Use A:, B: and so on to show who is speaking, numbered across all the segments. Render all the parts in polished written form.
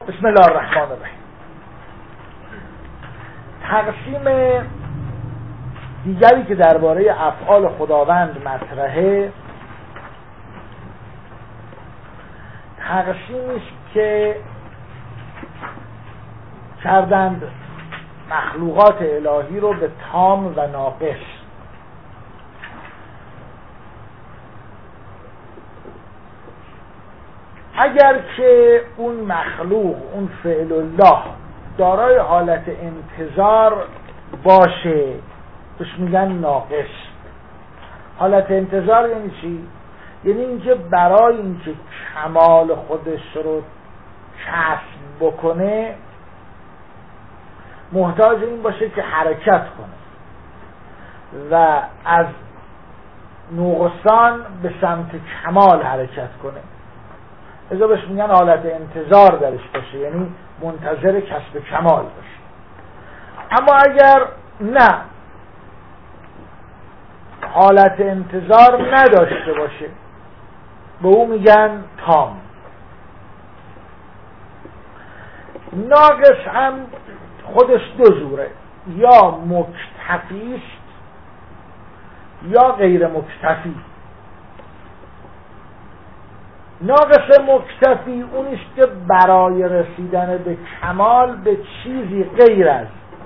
A: بسم الله الرحمن الرحیم. تقسیم دیگری که درباره افعال خداوند مطرحه، تقسیمی است که کردند مخلوقات الهی رو به تام و ناقص. اگر که اون مخلوق، اون فعل الله دارای حالت انتظار باشه بهش میگن ناقص. حالت انتظار یعنی چی؟ یعنی اینکه برای اینکه کمال خودش رو کسب بکنه محتاج این باشه که حرکت کنه و از نقصان به سمت کمال حرکت کنه. ازا بهش میگن حالت انتظار درش باشه، یعنی منتظر کسب کمال باشه. اما اگر نه، حالت انتظار نداشته باشه، به او میگن تام. ناقص هم خودش دو جوره، یا مکتفی است یا غیر مکتفی. ناقص مکتفی اونیست که برای رسیدن به کمال به چیزی غیر از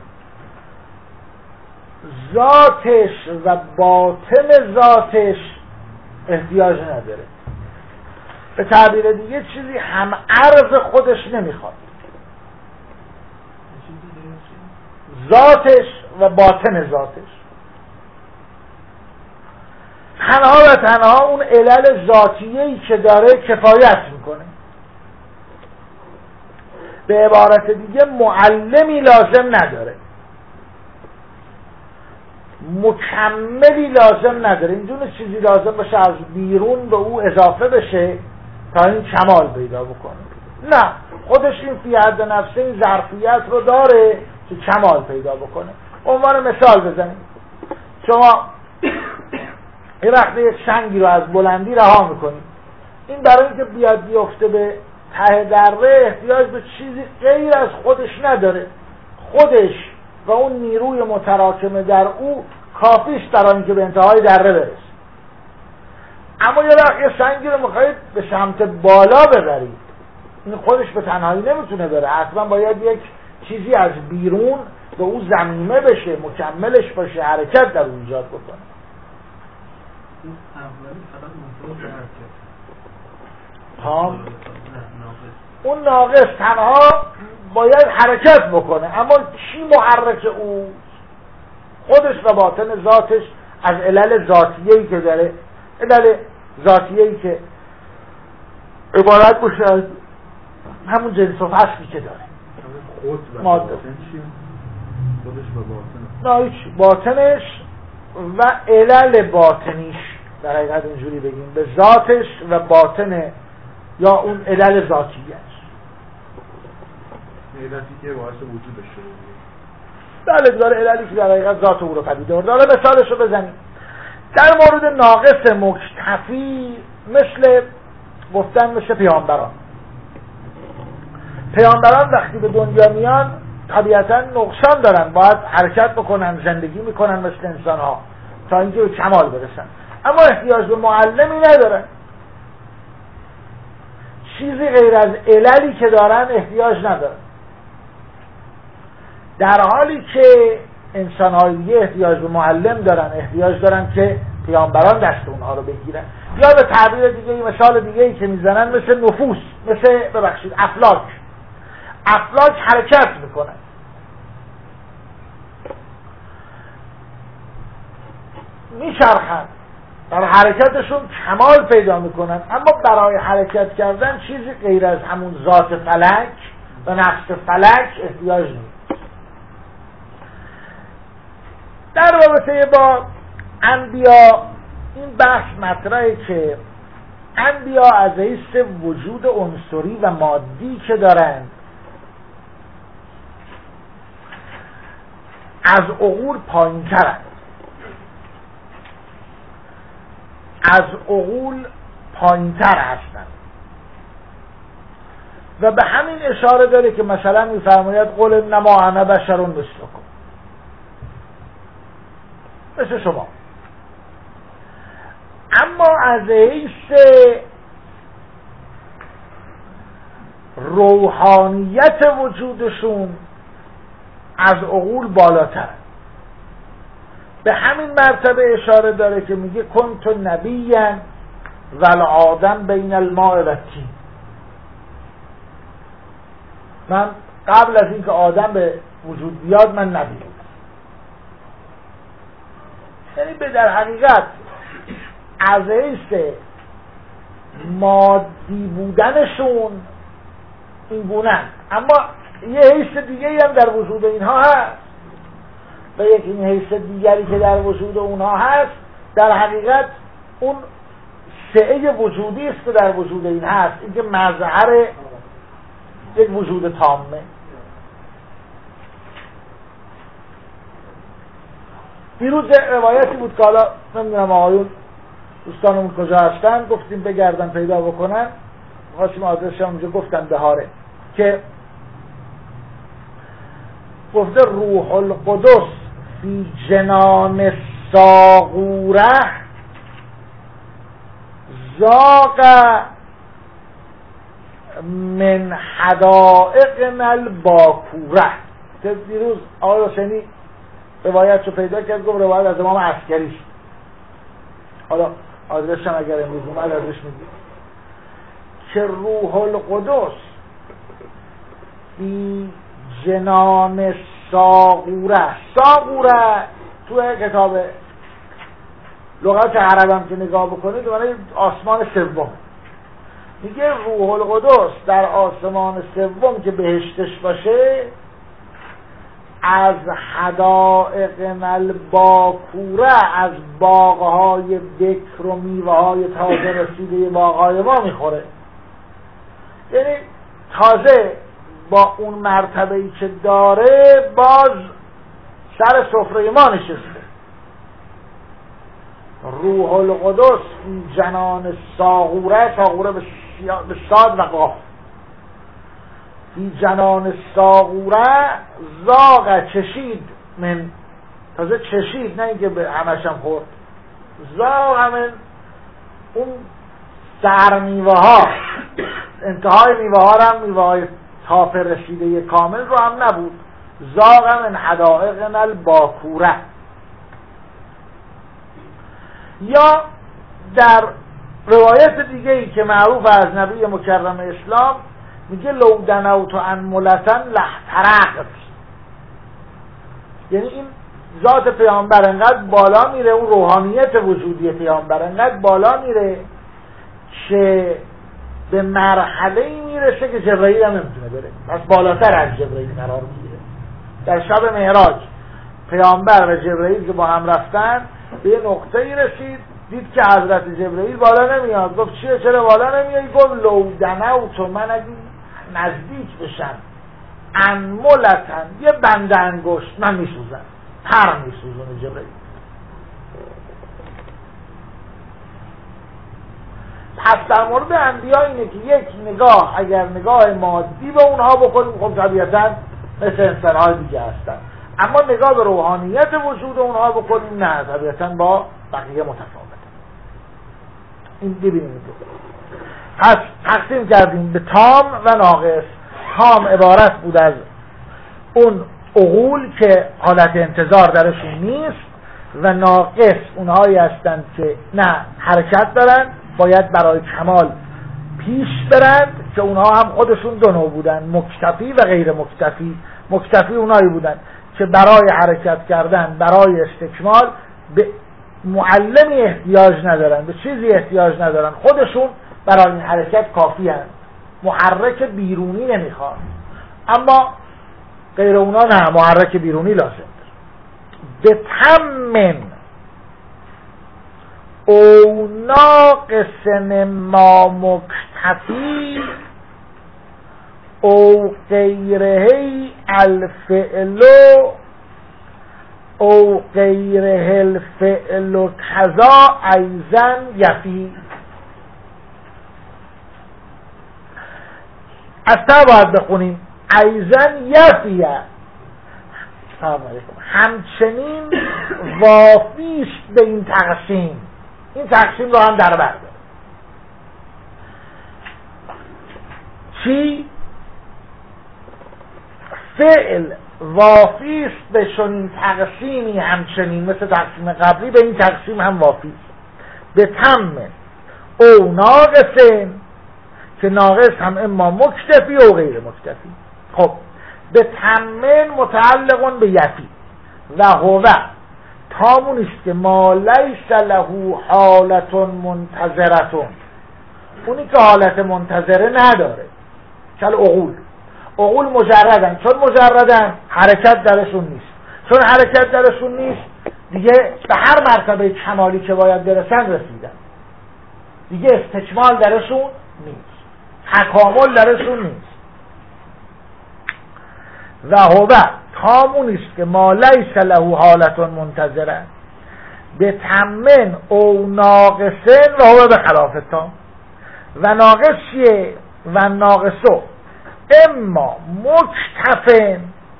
A: ذاتش و باطن ذاتش احتیاج نداره. به تعبیر دیگه چیزی هم عرض خودش نمیخواد، ذاتش و باطن ذاتش. تنها و تنها اون علل ذاتیه‌ای که داره کفایت میکنه. به عبارت دیگه معلمی لازم نداره، مکملی لازم نداره. اینجور چیزی لازم باشه از بیرون به او اضافه بشه تا این کمال پیدا بکنه. نه، خودش این فی حد نفسه این ظرفیت رو داره که کمال پیدا بکنه. عنوان مثال بزنیم، شما یه وقت یک سنگی رو از بلندی رها میکنید، این برای اینکه بیاد بیفته به ته دره احتیاج به چیزی غیر از خودش نداره. خودش و اون نیروی متراکمه در او کافیش برای اینکه به انتهای دره برسه. اما یه وقت یه سنگی رو میخواید به سمت بالا ببرید، این خودش به تنهایی نمیتونه بره، حتما باید یک چیزی از بیرون به او ضمیمه بشه، مکملش باشه، حرکت در اون ایجاد بکنه. اون ناقص تنها باید حرکت بکنه، اما چی محرک او؟ خودش و باطن ذاتش از علل ذاتیه‌ای که داره، علل ذاتیه‌ای که عبارت باشه از همون جنس و فصلی که داره.
B: خود و
A: باطن
B: چی؟ خودش و باطنش؟
A: نه، باطنش و علل باطنیش، در حقیقت اینجوری بگیم، به ذاتش و باطن یا اون علل ذاتیش،
B: علتی که باعث وجودش شده.
A: بله، داره عللی که در حقیقت ذات او رو پدید آورده. حالا مثالش رو بزنیم. در مورد ناقص مکتفی مثل گفتن مثل پیامبران وقتی به دنیا میان طبیعتا نقصان دارن، باید حرکت بکنن، زندگی میکنن مثل انسان ها تا اینکه به کمال برسن، اما احتیاج به معلمی ندارن. چیزی غیر از عللی که دارن احتیاج ندارن، در حالی که انسان های دیگه احتیاج به معلم دارن، احتیاج دارن که پیامبران دست اونها رو بگیرن. یا به تعبیر دیگه، مثال دیگه‌ای که میزنن مثل نفوس، مثل افلاک حرکت میکنن، میچرخن، در حرکتشون کمال پیدا میکنن، اما برای حرکت کردن چیزی غیر از همون ذات فلک و نفس فلک احتیاج نیست. در رابطه با انبیا این بحث مطرحه که انبیا از حیث وجود عنصری و مادی که دارند از عقول پایین‌ترند، از عقول پایین‌تر هستند. و به همین اشاره داره که مثلا میفرماید قل انما انا بشر مثلکم، مثل شما. اما از حیث روحانیت وجودشون از عقول بالاتر. به همین مرتبه اشاره داره که میگه کنت نبیا والآدم بین الماء و الطین، من قبل از اینکه آدم به وجود بیاد من نبی بودم. یعنی به در حقیقت از حیث مادی بودنشون این گونه، اما یه حیث دیگری هم در وجود اینها هست و یک این حیث دیگری که در وجود اونها هست در حقیقت اون سعه وجودی است که در وجود این هست، این که مظهر یک وجود تامه. دیروز روایتی بود که حالا نمیدونم آقایون دوستانمون کجا هستن، گفتیم بگردن پیدا بکنن، خواستیم آدرسش اونجا گفتن بهاره، که گفته روح القدس فی جنان ساغوره زاغ من حدائقنا الباکوره. دیروز آقای حسینی روایت رو پیدا کرد، گفت روایت از امام عسکری است. حالا آدرسش هم اگر امروز اومد ازش میگیم که روح القدس فی جنان ساغوره. ساغوره تو کتاب لغت عربم که نگاه بکنید معنی آسمان سوم. میگه روح القدس در آسمان سوم که بهشتش باشه از حدائق الباکوره، از باغهای بکر و میوه‌های تازه رسیده باغهای ما میخوره. یعنی تازه با اون مرتبه‌ای که داره باز سر سفره ما نشسته. روح القدس این جنان ساغوره، ساغوره به صاد و قاف، این جنان ساغوره زاغ چشید، من تازه چشید، نه اینکه به همشم خورد، زاغ من اون سر میوه ها، انتهای میوه ها هم میوه های تاپ رسیده کامل رو هم نبود، زاغ من حدائق الباکوره. یا در روایت دیگه ای که معروف از نبی مکرم اسلام میگه لو دنوت عن ملتن لحترقت، یعنی این ذات پیامبر انقدر بالا میره، اون روحانیت وجودی پیامبر انقدر بالا میره که به مرحله میرسه که جبرائیل هم نمیتونه بره، پس بالاتر از جبرائیل قرار میگیره. در شب معراج پیامبر و جبرائیل که با هم رفتن به یه نقطه‌ای رسید، دید که حضرت جبرائیل بالا نمیاد. گفت چیه، چرا بالا نمیای؟ گفت لو دنوت، من اگه نزدیک بشم انملتن یه بند انگشت من میسوزم، پر میسوزونه جبرائیل. پس در مورد انبیا اینه که یک نگاه، اگر نگاه مادی به اونها بکنیم خب طبیعتا مثل انسان‌های دیگه هستن، اما نگاه به روحانیت وجود اونها بکنیم نه، طبیعتا با بقیه متفاوته. این ببینیم پس تقسیم کردیم به تام و ناقص. تام عبارت بود از اون عقول که حالت انتظار درشون نیست، و ناقص اونهایی هستند که نه حرکت دارن، باید برای کمال پیش برند، که اونها هم خودشون دو نوع بودن، مکتفی و غیر مکتفی. مکتفی اونهایی بودن که برای حرکت کردن، برای استکمال به معلمی احتیاج ندارن، به چیزی احتیاج ندارن، خودشون برای این حرکت کافی هستند، محرک بیرونی نمیخوان. اما غیر اونا نه، محرک بیرونی لازم داره. به تمن او ناقص ما مکتفی او غیره الفعل او غیره الفعل کذا ایزن یفی. از تا باید بخونیم ایزن یفیه. سلام علیکم. همچنین وافیست به این تقسیم. این تقسیم رو هم در بر داره. چی؟ فعل وافیست به چنین تقسیمی، همچنین مثل تقسیم قبلی به این تقسیم هم وافیست. به تم او ناقصه، که ناقص هم اما مکتفی و غیر مکتفی. خب به تمن متعلق به یفی و هو تامون است که ما لیس له حالت منتظرتون، اونی که حالت منتظره نداره. چل عقول مجردن، چون مجردن حرکت درشون نیست، چون حرکت درشون نیست دیگه به هر مرتبه کمالی که باید برسن رسیدن، دیگه استکمال درشون نیست، تکامل درشون نیست. و هو تامون است که ما لیس له حالت منتظره به تمن او ناقصن و هو به خلاف تام. و ناقص چیه؟ و ناقصو اما مکتفن،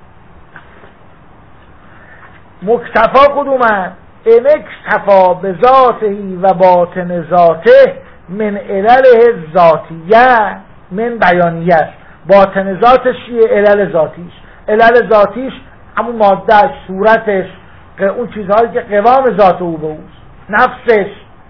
A: مکتفا کدومن؟ ان اکتفا به ذاته و باطن ذاته من علله ذاتیه من بیانیه. باطن ذاتش چیه؟ علل ذاتیش. علل ذاتیش همون مادهش، صورتش، اون چیزهایی که قوام ذات او به اوست، نفسش.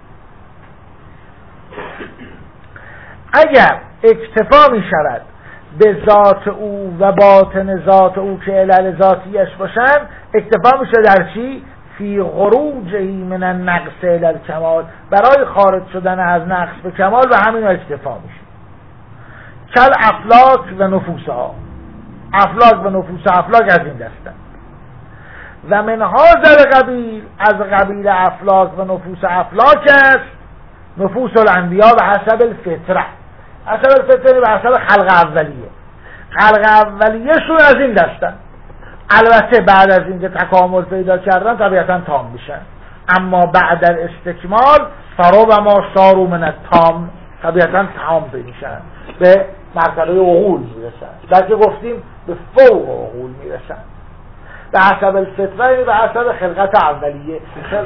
A: اگر اکتفا می شود به ذات او و باطن ذات او که علل ذاتیش باشن، اکتفا می شود در چی؟ فی خروجه من النقص الی الکمال، برای خارج شدن از نقص به کمال و همین اکتفا می شود. کل افلاک و نفوسها، افلاک و نفوس افلاک از این دستن. و من هذا قبیل، از قبیل افلاک و نفوس افلاک است نفوس الانبیا به حسب الفطره. حسب الفطره به حسب خلق اولیه. خلق اولیه شون از این دستن. البته بعد از اینکه تکامل پیدا کردن طبیعتا تام میشن، اما بعد در استکمال فرو ما صاروا من التام، طبیعتا تام میشن، به مرتبه عقول میرسن. بلکه گفتیم به فوق عقول میرسن به حسب الفطره، به حسب خلقت اولیه.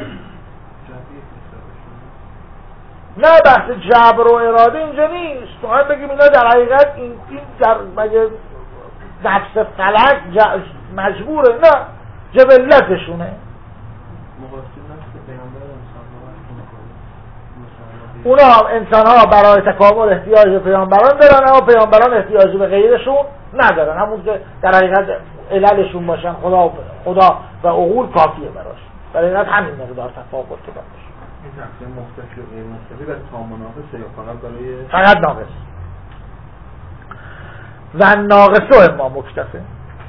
A: نه بحث جبر و اراده اینجا نیست. تو هم بگیم اینا در حقیقت این در مگه نفس فلک مجبوره؟ نه، جبلتشونه. اونا انسان ها برای تکامل احتیاج به پیامبران دارن، اما پیامبران احتیاج به غیرشون ندارن. همون که در حقیقت عللشون باشن خدا و عقول کافیه براش. در حقیقت همین مقدار تفاوت داره.
B: این تقسیم مختلفی و غیر مختلفی برای تام و ناقصه یا فقط برای
A: فقط ناقص؟ و ناقصو اما مکتفه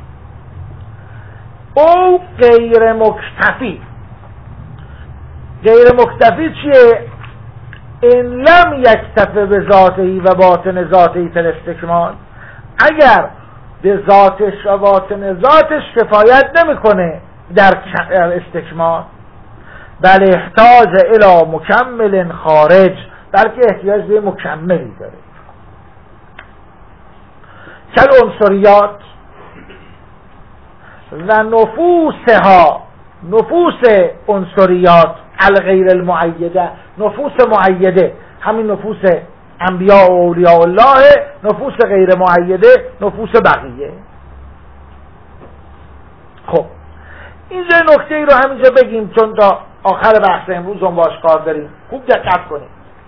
A: او غیر مکتفی. غیر مکتفی چیه؟ ان لم یکتفه به ذاتی و باطن ذاتی فی الاستکمال، اگر به ذاتش و باطن ذاتش کفایت نمیکنه در استکمال، بل احتاج الی مکمل خارج، بلکه احتیاج به مکملی داره. کل عنصریات و نفوسها، نفوس عنصریات الغیر المؤیده، نفوس مؤیده همین نفوس انبیاء و اولیاء الله، نفوس غیر مؤیده نفوس بقیه. خب اینجا نکته ای رو همینجا بگیم چون تا آخر بحث امروز هم باش کار داریم، خوب دقت کنیم.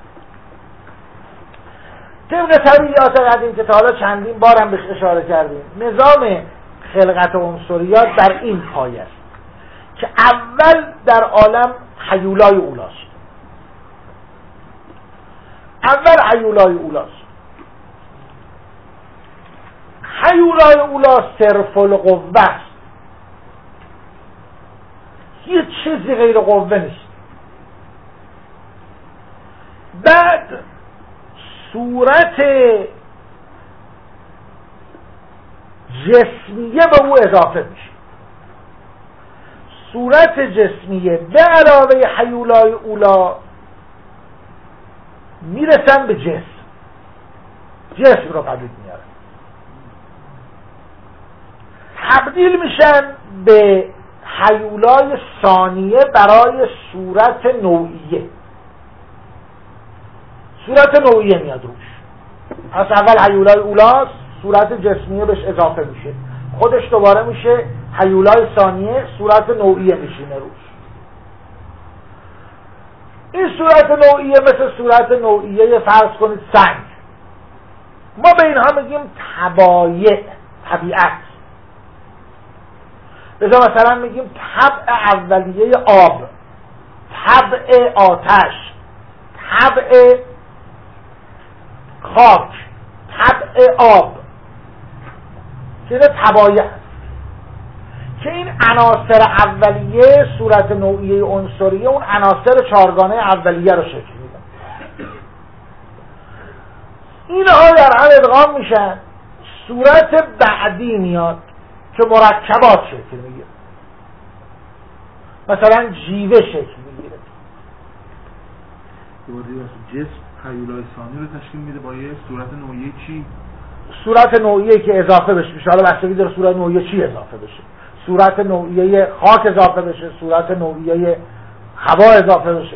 A: طبق طبیعیات قدیم که تا حالا چندین بارم بهش اشاره کردیم، نظام خلقت عنصریات بر این پایه است که اول در عالم هیولای اولاست. اول هیولای اولاست. هیولای اولا صرف القوه است، هیچ چیزی غیر قوه نیست. بعد صورت جسمیه به او اضافه میشه. صورت جسمیه به علاوه هیولای اولا میرسن به جسم رو پدید میارن. تبدیل میشن به هیولای ثانیه برای صورت نوعیه. صورت نوعیه میاد روش. پس اول هیولای اولاست، صورت جسمیه بهش اضافه میشه، خودش دوباره میشه هیولای ثانیه، صورت نوعیه میشینه روش. این صورت نوعیه مثل صورت نوعیه فرض کنید سنگ. ما به اینها میگیم طبایع، طبیعت. بذار مثلا میگیم طبع اولیه آب، طبع آتش، طبع خاک، طبع آب، که طبایع که این عناصر اولیه صورت نوعیه عنصریه اون عناصر چهارگانه اولیه رو شکل میدن. اینها در هم ادغام میشن، صورت بعدی میاد که مرکبات شکل میگیره، مثلا جیوه شکل میگیره.
B: جسم هیولای ثانی رو تشکیل میده با یه صورت نوعیه چی؟
A: صورت نوعیه که اضافه بشه، حالا بستگی داره صورت نوعیه چی اضافه بشه. صورت نوعیه خاک اضافه بشه، صورت نوعیه هوا اضافه بشه.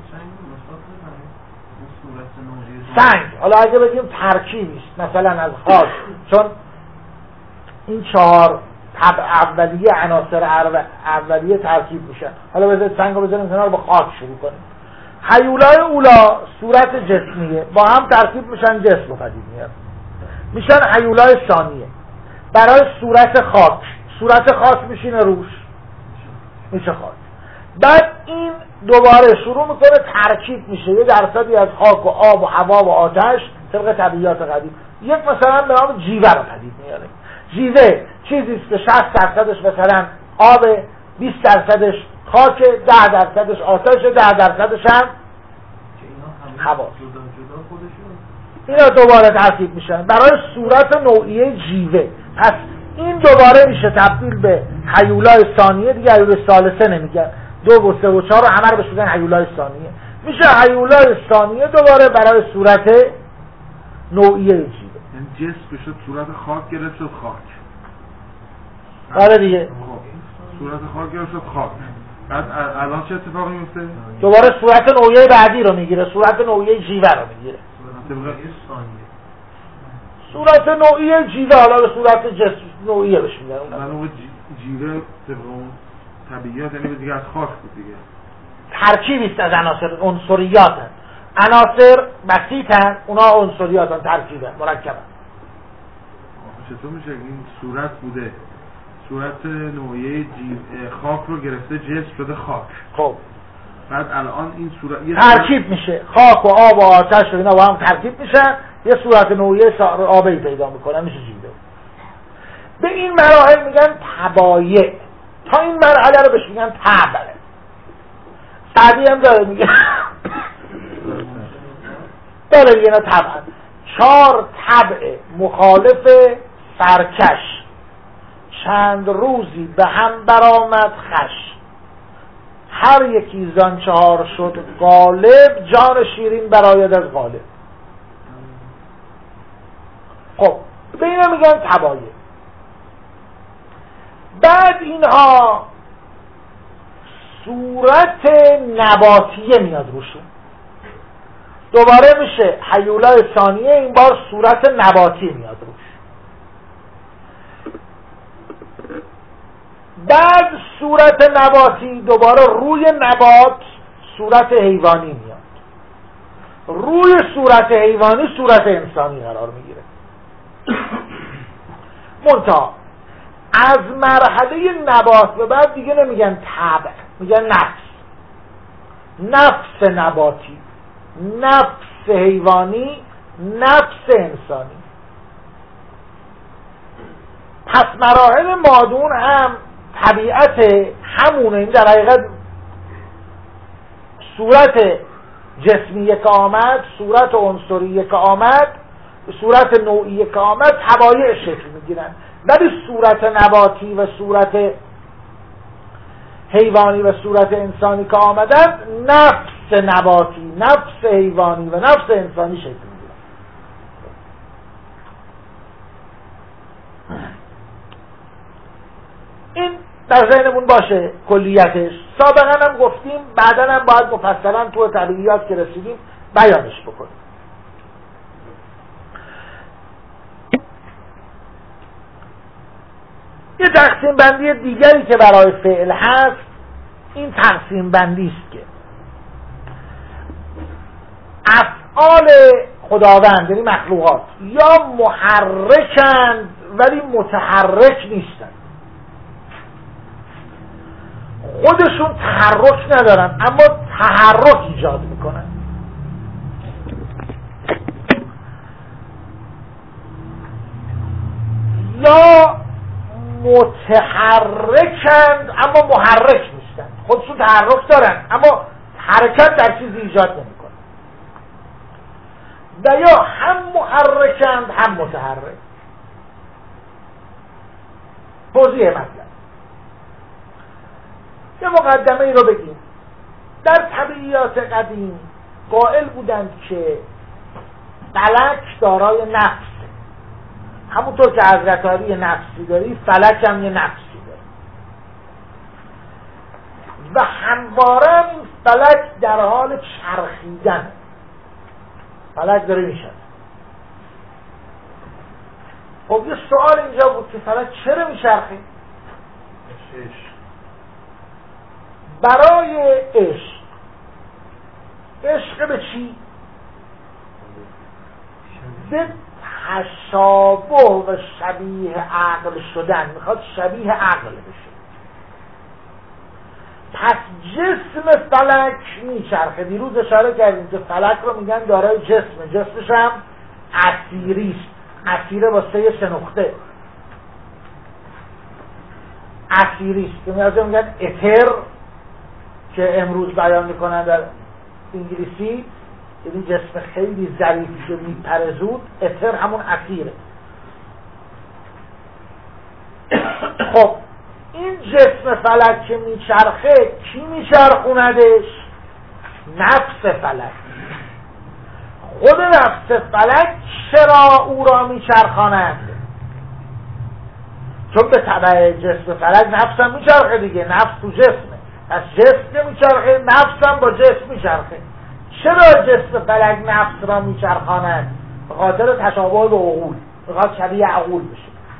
A: سنگ، حالا اگه بگیم ترکیبی است مثلا از خاک، چون این چهار طبع اولیه عناصر اولیه ترکیب میشن. حالا بذارید سنگ رو بذاریم کنار، با خاک شروع کنیم. هیولای اولا صورت جسمیه، با هم ترکیب میشن، جسم رو پدید میاد، میشن هیولای ثانیه. برای صورت خاک، صورت خاک میشینه روش، میشه خاک. بعد این دوباره شروع میکنه ترکیب میشه، یه درصدی از خاک و آب و هوا و آتش طبق طبیعیات قدیم. یک مثلا به نام جیوه رو پدید میاره. جیوه چیزیست که 60% مثلا آب، 20% خاک، 10% آتش، 10% هم هوا. اینا دوباره ترکیب میشن برای صورت نوعیه جیوه. پس این دوباره میشه تبدیل به هیولای ثانیه، دیگه هیولای ثالثه نمیگن، 2 و 3 و 4 رو همه رو بشودن هیولای ثانیه، میشه هیولای ثانیه دوباره برای صورت نوعیه جیوه.
B: یعنی جسم بشد صورت خاک گرفت شد خاک.
A: آره دیگه،
B: صورت خاک گرفت شد خاک. بعد الان چه اتفاقی میفته؟
A: دوباره صورت نوعیه بعدی رو میگیره، صورت نوعیه جیوه رو میگیره. صورت نوعیه جیوه، حالا به صورت جسم نوعیه بهش میگن.
B: اون جیوه طبق اون طبیعیات یعنی دیگه از خاک بود دیگه.
A: ترکیبی است از عناصر، عنصریاتن. عناصر بسیطن، اونا عنصریاتن، ترکیبن، مرکبن.
B: چطور میشه این صورت بوده، صورت نوعیه خاک رو گرفته، جسم شده خاک.
A: خب
B: بعد الان این صورت
A: ترکیب میشه، خاک و آب و آتش و اینا با هم ترکیب میشن، یه صورت نوعیه آبی پیدا میکنن، میشه جیوه. به این مراحل میگن طبایع. تا این مرحله رو بهش میگن طبع. بعدی هم داره میگه داره دیگه، اینا طبعا 4 طبع مخالف سرکش، چند روزی به هم برآمد خش، هر یکی زان 4 شد غالب، جان شیرین برآید از غالب. خب به اینا میگن طبایع. بعد اینها صورت نباتیه میاد روشون، دوباره میشه هیولای ثانیه، این بار صورت نباتی میاد روش. بعد صورت نباتی دوباره روی نبات صورت حیوانی میاد، روی صورت حیوانی صورت انسانی قرار میگیره. منتها از مرحله نبات به بعد دیگه نمیگن طبع، میگن نفس. نفس نباتی، نفس حیوانی، نفس انسانی. پس مراحل مادون هم طبیعت همونه. این در حقیقت صورت جسمیه که آمد، صورت عنصریه که آمد، صورت نوعیه که آمد، طبایع شکل میگیرن. ولی صورت نباتی و صورت حیوانی و صورت انسانی که آمدن، نفس نباتی، نفس حیوانی و نفس انسانی شکل میگیرن. این در ذهنمون باشه کلیتش. سابقا هم گفتیم، بعدا هم باید مفصلا تو طبیعیات که رسیدیم بیانش بکنیم. یه تقسیم بندی دیگری که برای فعل هست این تقسیم بندی است که افعال خداوند یعنی مخلوقات یا محرکند ولی متحرک نیستند، خودشون تحرک ندارن اما تحرک ایجاد میکنن، یا متحرکند اما محرک نیستند، خودشون تحرک دارن اما حرکت در چیزی ایجاد نمیکنن، و یا هم محرکند هم متحرک. توضیح مطلب یه مقدمه ای رو بگیم. در طبیعیات قدیم قائل بودند که فلک دارای نفس، همونطور که حضرت علی نفسی داری فلک هم یه نفسی داره و همواره این فلک در حال چرخیدن، فلک داره میشه. خب یه سوال اینجا بود که فلک چرا میچرخه؟ برای عشق به چی؟ به تشابه و شبیه عقل شدن، میخواد شبیه عقل بشه. پس جسم فلک میچرخه. دیروز اشاره کردیم که فلک رو میگن دارای جسم، جسمش هم اسیریست، اسیره با سه نقطه، اسیریست که میگن اتر که امروز بیان میکنن در انگلیسی، یعنی جسم خیلی ظریفی که میپره زود، اتر همون اسیره. خب این جسم فلک که میچرخه کی میچرخوندش؟ نفس فلک. خود نفس فلک چرا او را میچرخاند؟ چون به تبع جسم فلک نفس هم میچرخه دیگه، نفس تو جسمه، پس جسم که میچرخه نفس هم با جسم میچرخه. چرا جسم فلک نفس را میچرخاند؟ به خاطر تشابه به عقول، میخواد شبیه عقول بشه.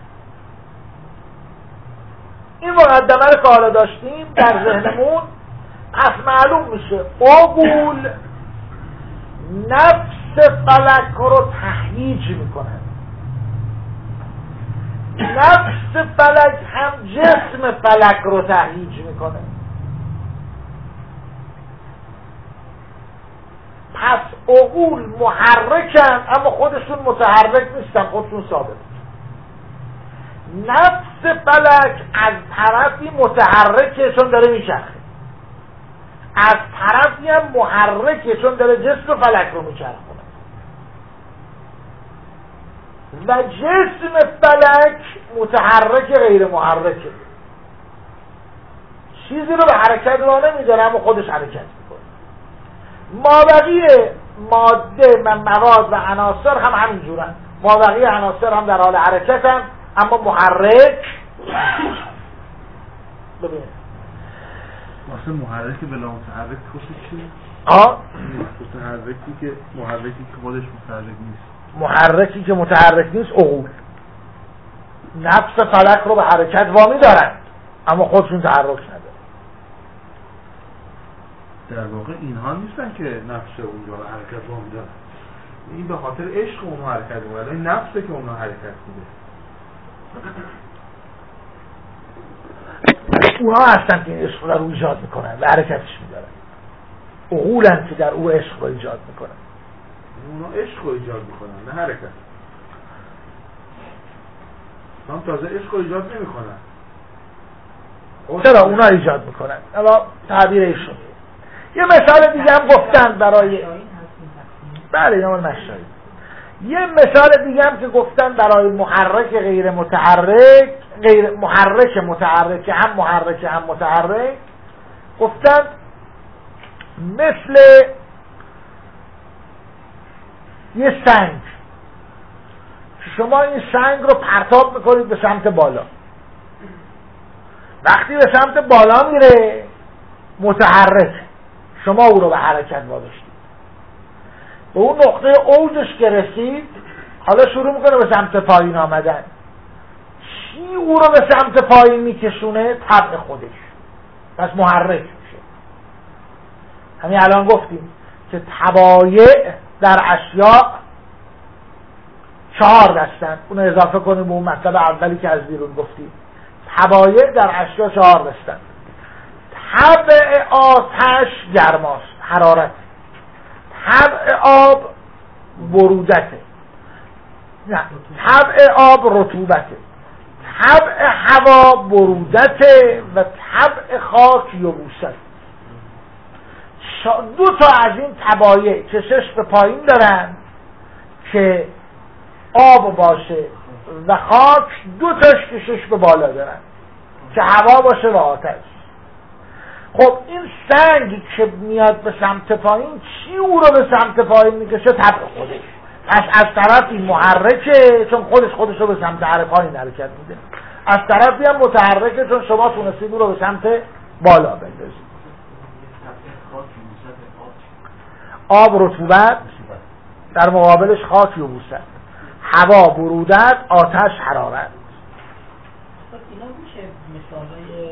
A: این مقدمه رو که حالا داشتیم در ذهنمون، پس معلوم میشه عقول نفس فلک رو تهییج میکنن، نفس فلک هم جسم فلک رو تهییج میکنه. پس عقول محرکن اما خودشون متحرک نیستن، خودشون ثابت. نفس فلک از طرفی متحرکه چون داره میچرخه، از طرفی هم محرکه چون داره جسم فلک رو میچرخونه. و جسم فلک متحرک غیر محرکه، چیزی رو به حرکت را نمیداره اما خودش حرکت میکنه. مابقی ماده و مواد و عناصر هم همینجورن، مابقی عناصر هم در حال حرکت هم اما محرک. ببینید
B: واسه محرک بلا متحرک توصیف چیه؟ متحرکی که خودش متحرک نیست،
A: محرکی که متحرک نیست عقول نفس فلک رو به حرکت وامی دارند اما خودشون تحرک ندارن.
B: در واقع اینها نیستن که نفس اونجا به حرکت وامی دارن، این به خاطر عشق اونها حرکت میکنه، این نفسه که اونها حرکت میده.
A: اونها هستن که این عشق رو ایجاد میکنن و حرکتش میدارن. عقولن که در او عشق رو ایجاد میکنن.
B: اونها عشق رو ایجاد میکنن نه حرکت. هم تازه عشق رو ایجاد نمیکنن.
A: چرا اونا ایجاد میکنن؟ اما تعبیر ایشون. یه مثال دیگه هم گفتن برای بله یا نشایی. یه مثال دیگه هم که گفتن برای محرک غیر متحرک، غیر محرک متحرک، هم محرک هم متحرک، گفتن مثل یه سنگ، شما این سنگ رو پرتاب میکنید به سمت بالا، وقتی به سمت بالا میره متحرک، شما او رو به حرکت واداشتید، به اون نقطه اوجش که رسید حالا شروع میکنه به سمت پایین آمدن. چی او رو به سمت پایین میکشونه؟ طبع خودش، پس محرک میشه. همین الان گفتیم که طبایع در اشیاء 4 دستن، اون اضافه کنیم به اون مطلب اولی که از بیرون گفتیم. طبایع در اشیاء 4 دستن. طبع آتش گرماست، حرارت. طبع آب برودته، نه، طبع آب رطوبته. طبع هوا برودته و طبع خاک یبوست. 2 تا از این طبایع کشش به پایین دارن که آب باشه و خاک، 2 تاش کشش به بالا دارن که هوا باشه و آتش. خب این سنگ که میاد به سمت پایین، چی او رو به سمت پایین میکشه؟ طبع خودش. پس از طرفی محرکه چون خودش رو به سمت پایین حرکت میده، از طرفی هم متحرکه چون شما تونستید او رو به سمت بالا بندازید. آب رطوبت، در مقابلش خاک یبوست. هوا برودت، آتش حرارت.
C: اینا میشه مثالای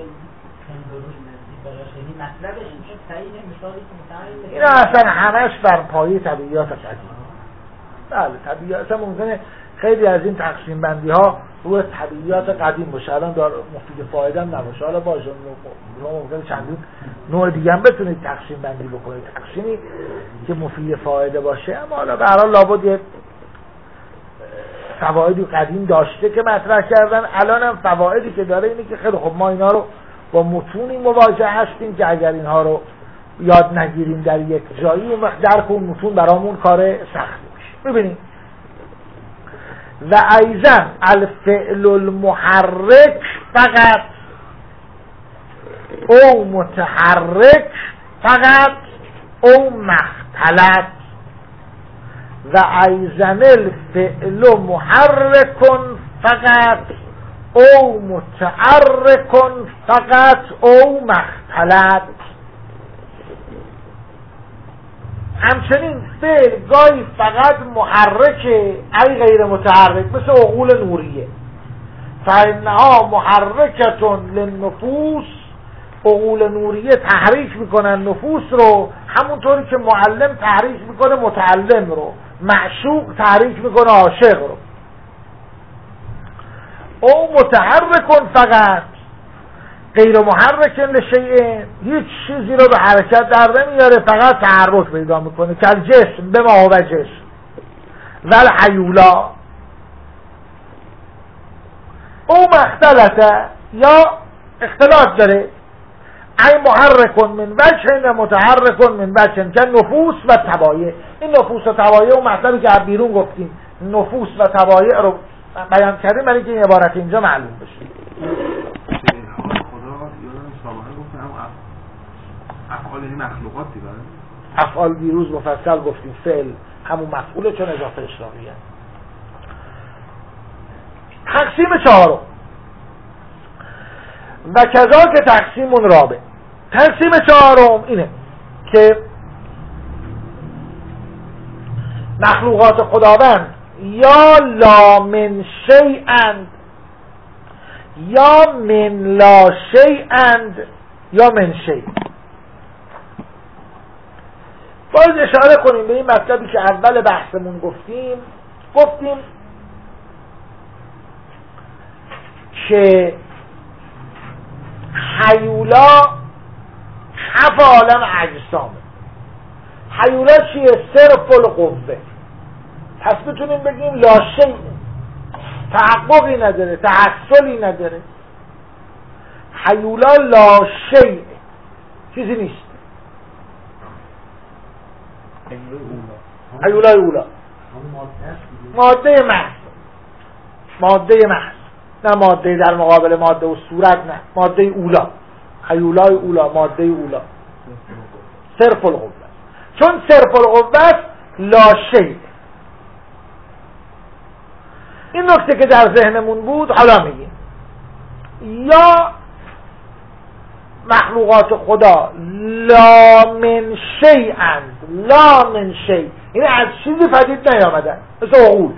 C: یعنی مطلبش میشه صحیح مثالی که متعلق
A: اینا اصلا همش بر پایه طبیعیات قدیم. بله طبیعیات ممکنه خیلی از این تقسیم بندی ها روی طبیعیات قدیم باشه، الان دار مفید فایده هم نباشه. حالا باشه ممکنه چندین نوع دیگه هم بتونید تقسیم بندی بکنید، تقسیمی که مفید فایده باشه. اما حالا به هر حال لابد یه فوایدی قدیم داشته که مطرح کردن. الان هم فوایدی که داره اینه که خیلی خب ما اینا رو با متونی مواجه هستیم که اگر اینها رو یاد نگیریم در یک جایی، اون وقت درک اون متون برامون کار سختی میشه. ببینید و ایضا الفعل المحرک فقط او متحرک فقط او مختلط و ایضا الفعل محرک فقط او متحرک فقط او مختلط. همچنین فعل گاهی فقط محرکه ای غیر متحرک، مثل عقول نوریه. فانها محرکتون للنفوس، عقول نوریه تحریک میکنن نفوس رو، همونطوری که معلم تحریک میکنه متعلم رو، معشوق تحریک میکنه عاشق رو. او متحرکن فقط غیر محرکن لشیء، هیچ چیزی رو به حرکت در نمیاره، فقط تحرک پیدا میکنه. که جسم به ما و جسم ول حیولا او مختلطه، یا اختلاط داره. ای محرکن من وجه و متحرکن من وجه، که نفوس و طبایع. این نفوس و طبایع و مطلبی که از بیرون گفتیم نفوس و طبایع رو بیان کردیم برای که این عبارت اینجا معلوم بشه.
B: افعال این مخلوقات دیگه.
A: افعال دیروز مفصل گفتیم فعل همون مفعوله چون اضافه اشراقیه. تقسیم 4 و کذا که تقسیم رابع. تقسیم 4 اینه که مخلوقات خداوند یا لا من شیئند یا من لا شیئند یا من شیء. باید اشاره کنیم به این مطلبی که اول بحثمون گفتیم که حیولا کف عالم اجسامه. حیولا چیه؟ صرف القوه. پس بتونیم بگیم لا شیء، تحققی نداره، تحصلی نداره. حیولا لا شیء، چیزی نیست. حیولای اولا ماده محض، ماده محض، نه ماده در مقابل ماده و صورت، نه ماده اولا. حیولای اولا، ماده اولا، صرف القوه. چون صرف القوه لا شیء. این نکته که در ذهنمون بود حالا میگیم. یا مخلوقات خدا لا من شیئند، لا من شیء، یعنی از چیزی پدید نیامدن، مثل عقول.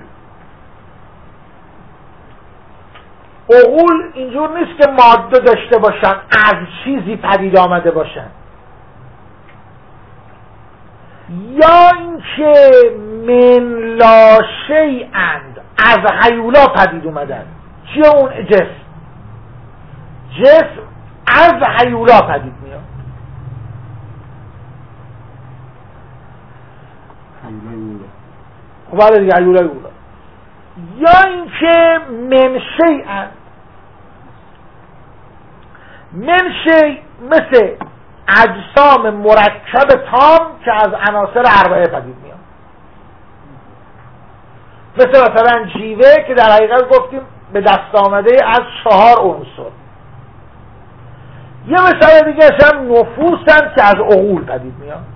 A: عقول اینجور نیست که ماده داشته باشن از چیزی پدید آمده باشن، یا اینکه من لا شیئند، از هیولا پدید اومدن. چیه اون؟ جسم. جسم از هیولا پدید میاد. خب بله دیگه، هیولای اولا. یا اینکه من شیئند، من شیء مثل اجسام مرکب تام که از عناصر اربعه پدید میاد، مثلا جیوه که در حقیقت گفتیم به دست آمده از 4 عنصر. یه مثال دیگه هم نفوسن که از عقول پدید میاد.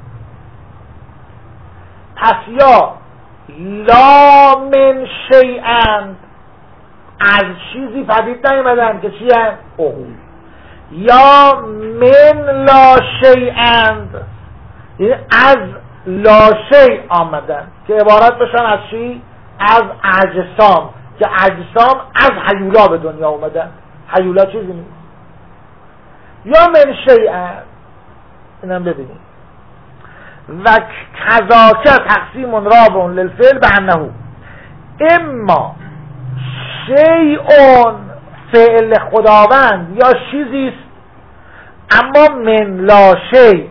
A: پس یا لا من شیئند، از چیزی پدید نیامدن که چی هست؟ عقول. یا من لا شیئند، یعنی از لا شیء آمدن که عبارت بشن از چی؟ از اجسام، که اجسام از هیولا به دنیا اومدن. هیولا چیزی نیست. یا من شیئند، اینم ببینید. و کذاکر تقسیم رابع للفعل به انه اما شیئون، فعل خداوند یا چیزیست اما من لا شیء،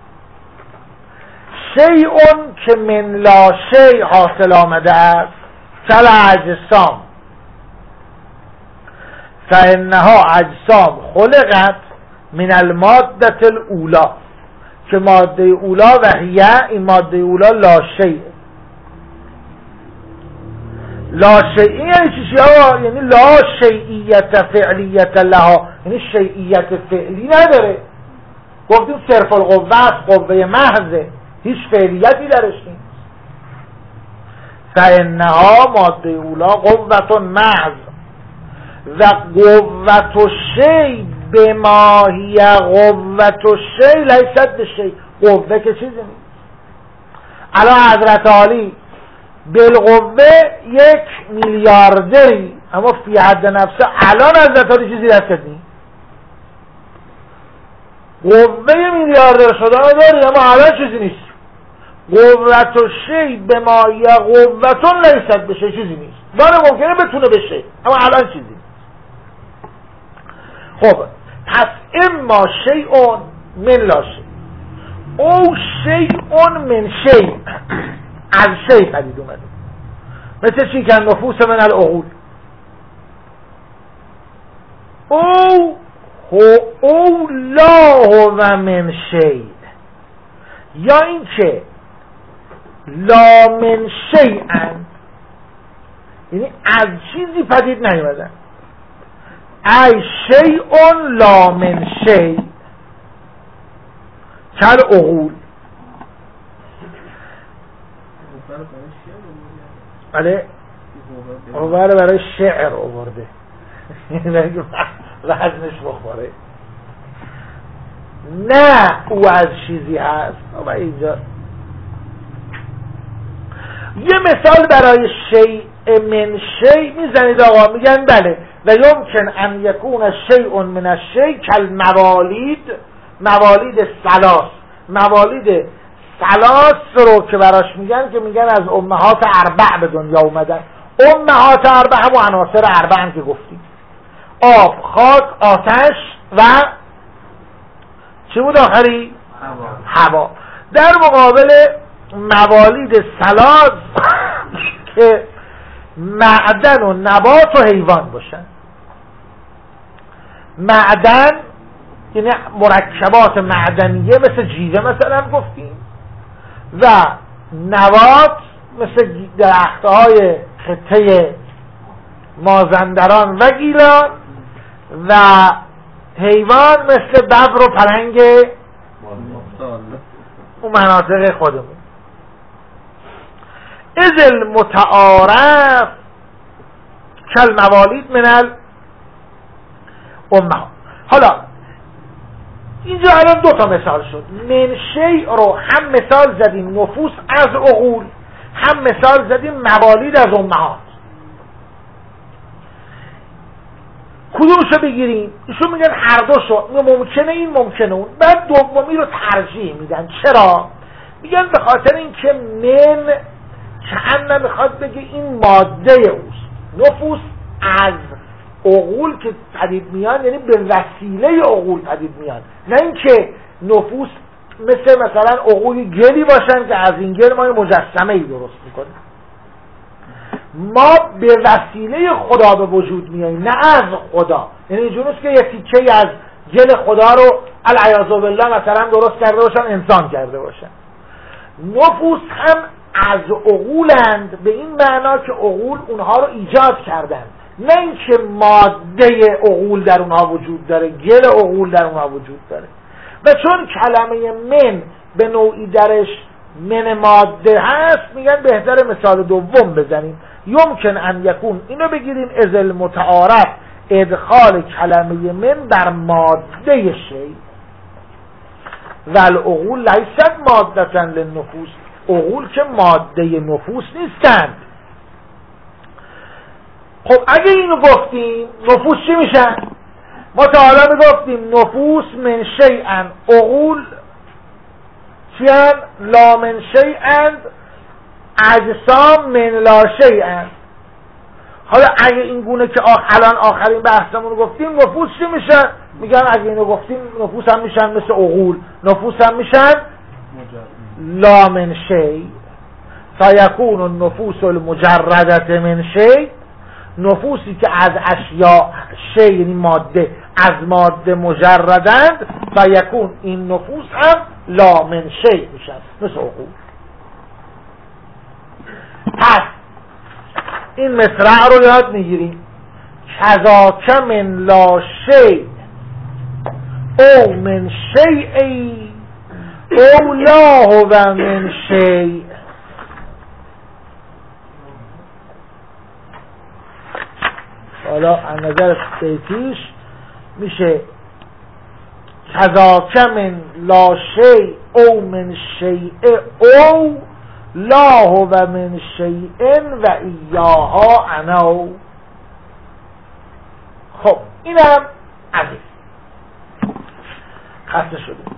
A: شیئون که من لا شیء حاصل آمده است، کل اجسام، فانها اجسام خلقت من الماده الاولی، که ماده اولا و هیه، این ماده اولا لا شیء. لا شیئی یعنی چیزی ها، یعنی لا شیئیت فعلیت لها، یعنی شیئیت فعلی نداره. گفتیم صرف القوه است، قوه محضه، هیچ فعلیتی درش نیست. فانها ماده اولا قوة محض و قوة شیء بما هی قوة شیء لیست بشیء، قوه که چیزی نیست. الان حضرت عالی بالقوه 1 میلیاردری، اما فی حد نفسه الان حضرت عالی چیزی دستت نیست. قوه میلیاردر شدن داری اما الان چیزی نیست. قوت و شیء به ما یا قوتون لیست بشه، چیزی نیست. داره ممکنه بتونه بشه اما الان چیزی نیست. خب پس اما شیئون من لا شیء او شیئون من شیء، از شیء پدید اومده. مثل چی که نفوس من العقول، او لا هو من شیء، یا این که لا من شیئن، یعنی از چیزی پدید نیومدن. ای شیئون لا من شیء کل عقول. بله اوله برای شعر آورده وزنش بخوره، نه او از چیزی هست. و اینجا یه مثال برای شیء من شیء میزنید آقا، میگن بله و یمکن ان یکون شیء من الشیء کل موالید، موالید ثلاث، موالید ثلاث رو که براش میگن، که میگن از امهات اربع به دنیا اومدن. امهات اربع همون عناصر اربع هم که گفتیم، آب، خاک، آتش و چی بود آخری؟ هوا. در مقابل موالید ثلاث که معدن و نبات و حیوان باشن. معدن یعنی مرکبات معدنیه مثل جیوه مثلا گفتیم، و نبات مثل درختهای خطه مازندران و گیلان، و حیوان مثل ببر و پلنگ اون مناطق خودمون. اذ المتعارف کالموالید من الامهات. حالا اینجا الان دو تا مثال شد. من شیء رو هم مثال زدیم نفوس از عقول، هم مثال زدیم موالید از امهات. کدومشو بگیریم؟ ایشون میگن هر دو شو، ممکنه این ممکنه اون. بعد دومی رو ترجیح میدن. چرا؟ میگن به خاطر اینکه من کأن میخواد بگه این ماده اوست. نفوس از عقول که پدید میان یعنی به وسیله عقول پدید میان، نه اینکه نفوس مثلا عقول گلی باشن که از این گل ما مجسمه ای درست میکنیم. ما به وسیله خدا به وجود میاییم، نه از خدا. یعنی اینجوریه که یه تیکه از گل خدا رو العیاذ بالله مثلا درست کرده باشن، انسان کرده باشن. نفوس هم از عقولند به این معنا که عقول اونها رو ایجاد کردند، نه اینکه ماده عقول در اونها وجود داره، گل عقول در اونها وجود داره. و چون کلمه من به نوعی درش من ماده هست، میگن بهتر مثال دوم بزنیم. یمکن ان یکون، اینو بگیریم از المتعارف ادخال کلمه من در ماده شی و العقول لیست مادتا للنفوس. عقول که ماده نفوس نیستند. خب اگه اینو گفتیم نفوس چی میشن؟ ما تا حالا میگفتیم نفوس من شیئن، عقول چیان؟ لا من شیئن، اجسام من لا شیئن. حالا اگه این گونه که الان آخرین بحثمون رو گفتیم نفوس چی میشن؟ میگن اگه اینو گفتیم نفوس هم میشن مثل عقول، نفوس هم میشن لا من شی فیکون النفوس المجردت من شی. نفوسی که از اشیاء شی یعنی ماده، از ماده مجردند، فیکون این نفوس هم لا من شی میشن مثل عقول. پس این مصرع رو یاد میگیریم. کذاک من لا شی او من شیئی او لا هو من شیء. حالا از نظر بیتیش میشه کذاک من لا شیء او من شیء او لا هو من شیء و ایاها انا. خب اینم عزیز خسته شده.